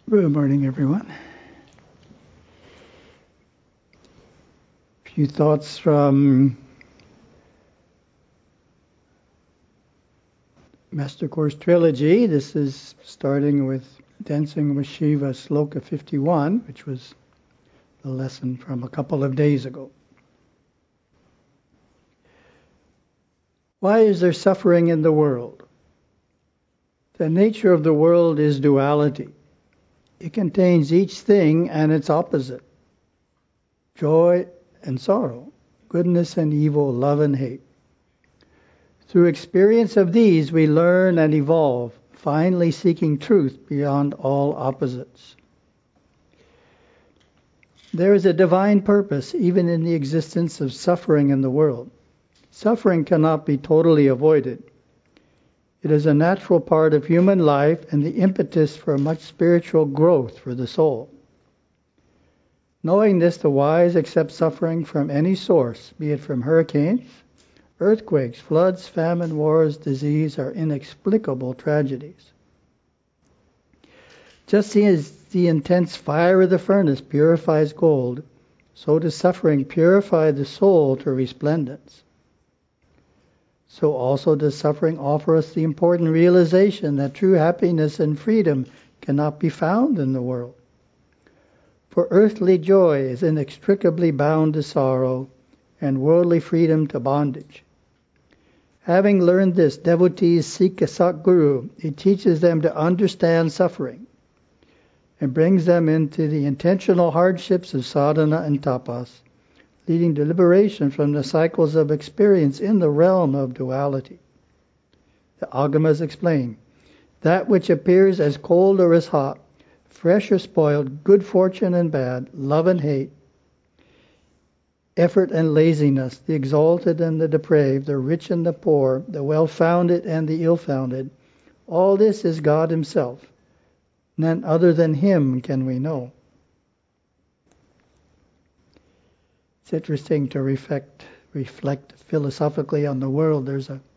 Good morning, everyone. A few thoughts from Master Course Trilogy. This is starting with Dancing with Shiva Sloka 51, which was the lesson from a couple of days ago. Why is there suffering in the world? The nature of the world is duality. It contains each thing and its opposite. Joy and sorrow, goodness and evil, love and hate. Through experience of these, we learn and evolve, finally seeking truth beyond all opposites. There is a divine purpose even in the existence of suffering in the world. Suffering cannot be totally avoided. It is a natural part of human life and the impetus for much spiritual growth for the soul. Knowing this, the wise accept suffering from any source, be it from hurricanes, earthquakes, floods, famine, wars, disease, or inexplicable tragedies. Just as the intense fire of the furnace purifies gold, so does suffering purify the soul to resplendence. So also does suffering offer us the important realization that true happiness and freedom cannot be found in the world. For earthly joy is inextricably bound to sorrow, and worldly freedom to bondage. Having learned this, devotees seek a Satguru. He teaches them to understand suffering and brings them into the intentional hardships of sadhana and tapas, leading to liberation from the cycles of experience in the realm of duality. The Agamas explain, that which appears as cold or as hot, fresh or spoiled, good fortune and bad, love and hate, effort and laziness, the exalted and the depraved, the rich and the poor, the well-founded and the ill-founded, all this is God Himself. None other than Him can we know. It's interesting to reflect philosophically on the world. There's a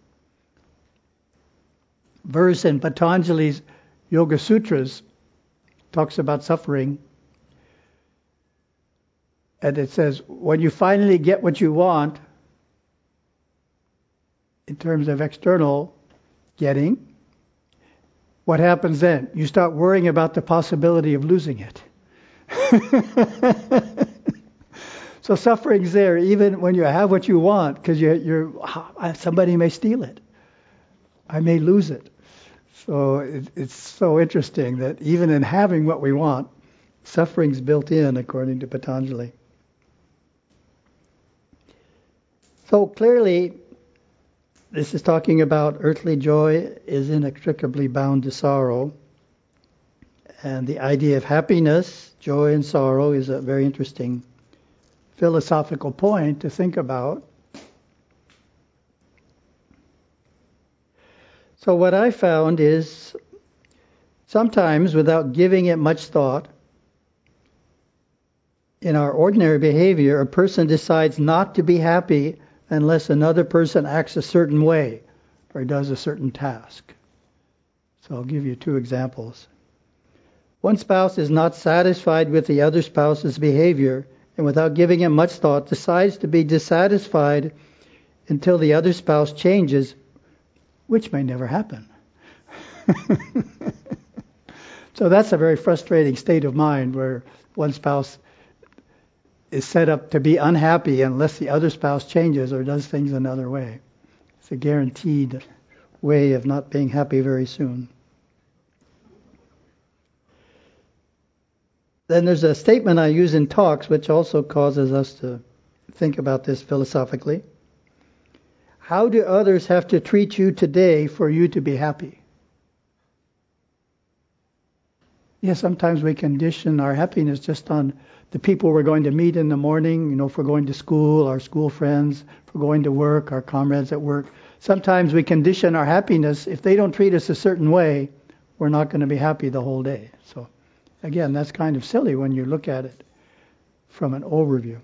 verse in Patanjali's Yoga Sutras talks about suffering, and it says, when you finally get what you want, in terms of external getting, what happens then? You start worrying about the possibility of losing it. So suffering's there even when you have what you want, because somebody may steal it. I may lose it. So it's so interesting that even in having what we want, suffering's built in, according to Patanjali. So clearly, this is talking about earthly joy is inextricably bound to sorrow. And the idea of happiness, joy, and sorrow is a very interesting philosophical point to think about. So what I found is sometimes without giving it much thought, in our ordinary behavior, a person decides not to be happy unless another person acts a certain way or does a certain task. So I'll give you two examples. One spouse is not satisfied with the other spouse's behavior and without giving it much thought decides to be dissatisfied until the other spouse changes, which may never happen. So that's a very frustrating state of mind where one spouse is set up to be unhappy unless the other spouse changes or does things another way. It's a guaranteed way of not being happy very soon. Then there's a statement I use in talks which also causes us to think about this philosophically. How do others have to treat you today for you to be happy? Yes, sometimes we condition our happiness just on the people we're going to meet in the morning, if we're going to school, our school friends, if we're going to work, our comrades at work. Sometimes we condition our happiness. If they don't treat us a certain way, we're not going to be happy the whole day. So again, that's kind of silly when you look at it from an overview.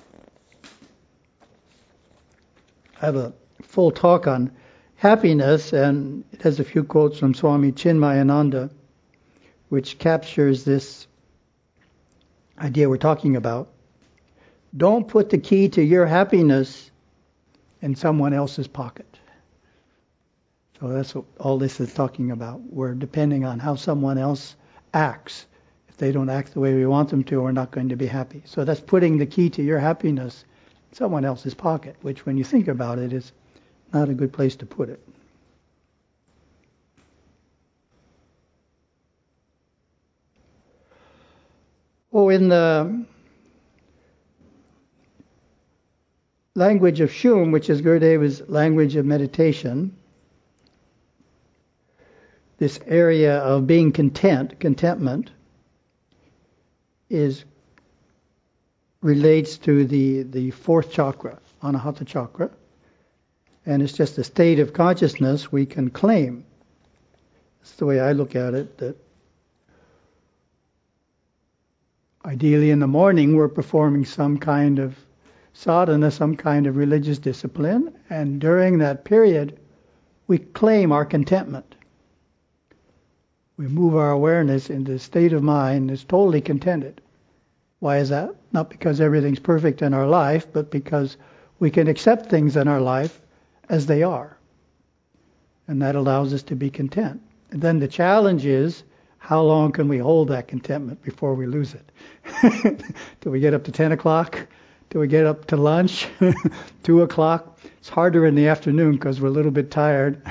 I have a full talk on happiness, and it has a few quotes from Swami Chinmayananda. which captures this idea we're talking about. Don't put the key to your happiness in someone else's pocket. So that's what all this is talking about. We're depending on how someone else acts. If they don't act the way we want them to, we're not going to be happy. So that's putting the key to your happiness in someone else's pocket, which when you think about it is not a good place to put it. Oh, in the language of Shum, which is Gurudeva's language of meditation, this area of being contentment, relates to the fourth chakra, Anahata chakra, and it's just a state of consciousness we can claim. That's the way I look at it, that ideally in the morning we're performing some kind of sadhana, some kind of religious discipline, and during that period we claim our contentment. We move our awareness into a state of mind that's totally contented. Why is that? Not because everything's perfect in our life, but because we can accept things in our life as they are. And that allows us to be content. And then the challenge is, how long can we hold that contentment before we lose it? Do we get up to 10 o'clock? Do we get up to lunch? 2 o'clock? It's harder in the afternoon because we're a little bit tired.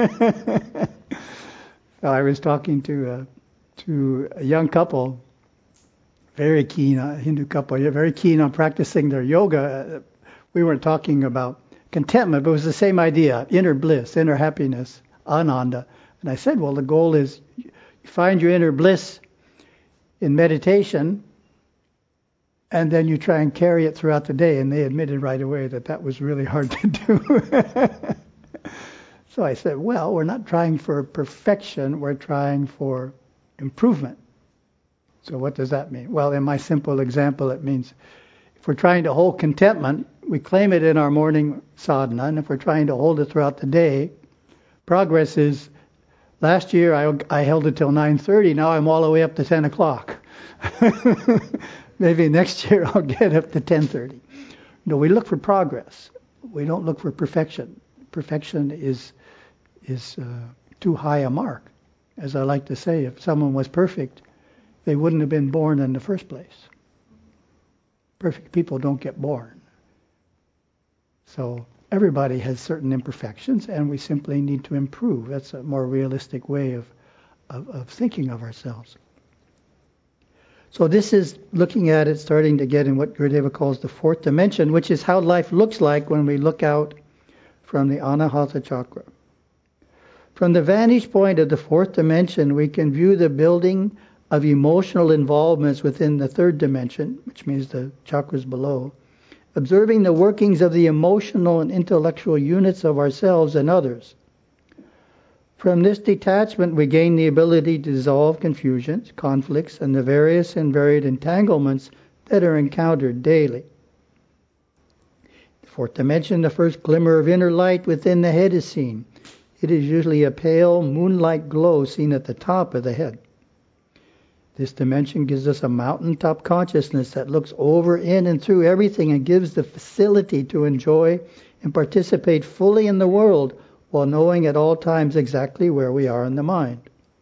I was talking to a young couple, very keen, a Hindu couple, very keen on practicing their yoga. We weren't talking about contentment, but it was the same idea, inner bliss, inner happiness, ananda. And I said, well, the goal is you find your inner bliss in meditation, and then you try and carry it throughout the day. And they admitted right away that was really hard to do. So I said, well, we're not trying for perfection, we're trying for improvement. So what does that mean? Well, in my simple example, it means if we're trying to hold contentment, we claim it in our morning sadhana, and if we're trying to hold it throughout the day, progress is, last year I held it till 9:30, now I'm all the way up to 10 o'clock. Maybe next year I'll get up to 10:30. No, we look for progress. We don't look for perfection. Perfection is too high a mark. As I like to say, if someone was perfect, they wouldn't have been born in the first place. Perfect people don't get born. So everybody has certain imperfections, and we simply need to improve. That's a more realistic way of thinking of ourselves. So this is looking at it, starting to get in what Gurudeva calls the fourth dimension, which is how life looks like when we look out from the Anahata chakra. From the vantage point of the fourth dimension, we can view the building of emotional involvements within the third dimension, which means the chakras below, observing the workings of the emotional and intellectual units of ourselves and others. From this detachment, we gain the ability to dissolve confusions, conflicts, and the various and varied entanglements that are encountered daily. The fourth dimension, the first glimmer of inner light within the head is seen. It is usually a pale, moonlight glow seen at the top of the head. This dimension gives us a mountaintop consciousness that looks over, in, and through everything and gives the facility to enjoy and participate fully in the world while knowing at all times exactly where we are in the mind.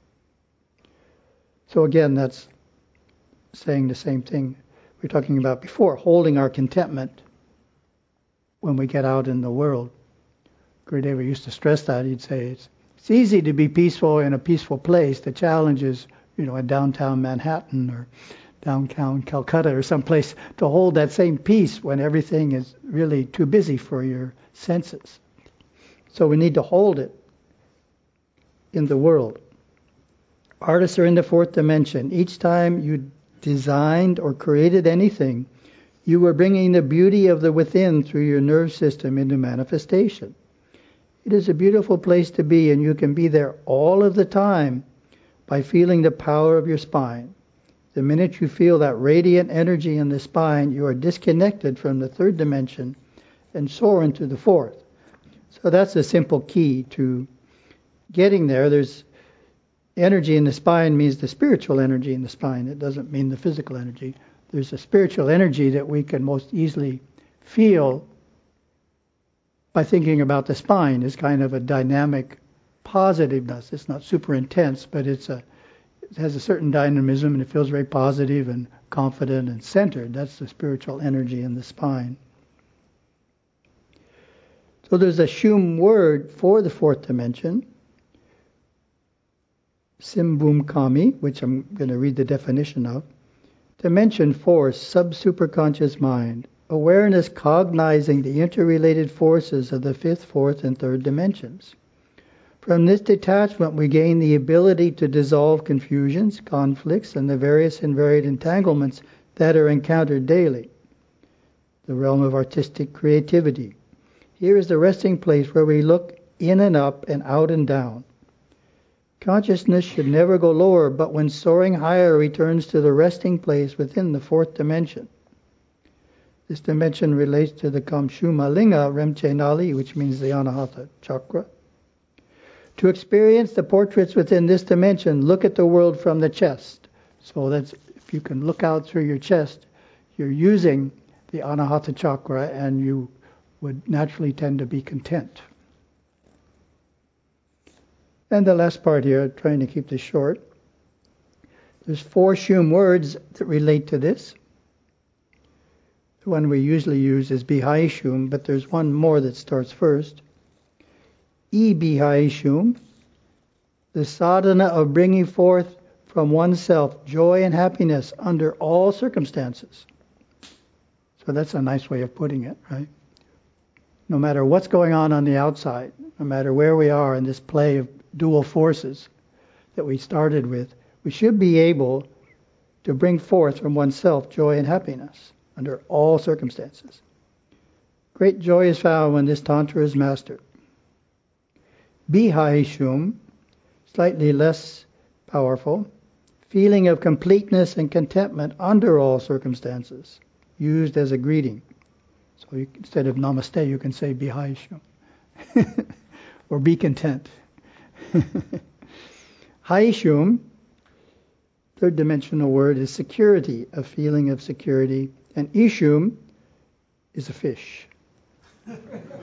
So again, that's saying the same thing we were talking about before, holding our contentment when we get out in the world. Gurudeva used to stress that. He'd say it's easy to be peaceful in a peaceful place. The challenge is, in downtown Manhattan or downtown Calcutta or someplace to hold that same peace when everything is really too busy for your senses. So we need to hold it in the world. Artists are in the fourth dimension. Each time you designed or created anything, you were bringing the beauty of the within through your nerve system into manifestation. It is a beautiful place to be, and you can be there all of the time by feeling the power of your spine. The minute you feel that radiant energy in the spine, you are disconnected from the third dimension and soar into the fourth. So that's a simple key to getting there. There's Energy in the spine means the spiritual energy in the spine. It doesn't mean the physical energy. There's a spiritual energy that we can most easily feel by thinking about the spine as kind of a dynamic positiveness. It's not super intense, but it has a certain dynamism, and it feels very positive and confident and centered. That's the spiritual energy in the spine. So there's a Shum word for the fourth dimension, Simbum Kami, which I'm going to read the definition of. Dimension force, sub-superconscious mind. Awareness cognizing the interrelated forces of the fifth, fourth, and third dimensions. From this detachment, we gain the ability to dissolve confusions, conflicts, and the various and varied entanglements that are encountered daily. The realm of artistic creativity. Here is the resting place where we look in and up and out and down. Consciousness should never go lower, but when soaring higher, returns to the resting place within the fourth dimension. This dimension relates to the Kamshuma Linga Remche Nali, which means the Anahata Chakra. To experience the portraits within this dimension, look at the world from the chest. So that's, if you can look out through your chest, you're using the Anahata Chakra, and you would naturally tend to be content. And the last part here, trying to keep this short. There's 4 Shum words that relate to this. The one we usually use is Bihai Shum, but there's one more that starts first. Bihai Shum, the sadhana of bringing forth from oneself joy and happiness under all circumstances. So that's a nice way of putting it, right? No matter what's going on the outside, no matter where we are in this play of dual forces that we started with, we should be able to bring forth from oneself joy and happiness under all circumstances. Great joy is found when this tantra is mastered. Bihai Shum, slightly less powerful, feeling of completeness and contentment under all circumstances, used as a greeting. So instead of namaste, you can say Bihai Shum, or be content. Haishum, third dimensional word, is security, a feeling of security. And Ishum is a fish. Yeah,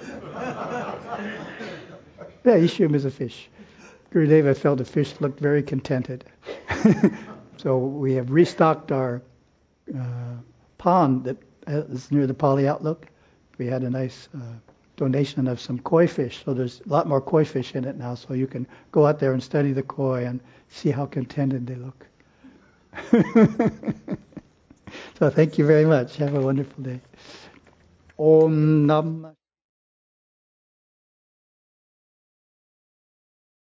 Ishum is a fish. Gurudeva felt the fish looked very contented. So we have restocked our pond that is near the Pali Outlook. We had a nice donation of some koi fish, so there's a lot more koi fish in it now, so you can go out there and study the koi and see how contented they look. So thank you very much. Have a wonderful day. Om Namah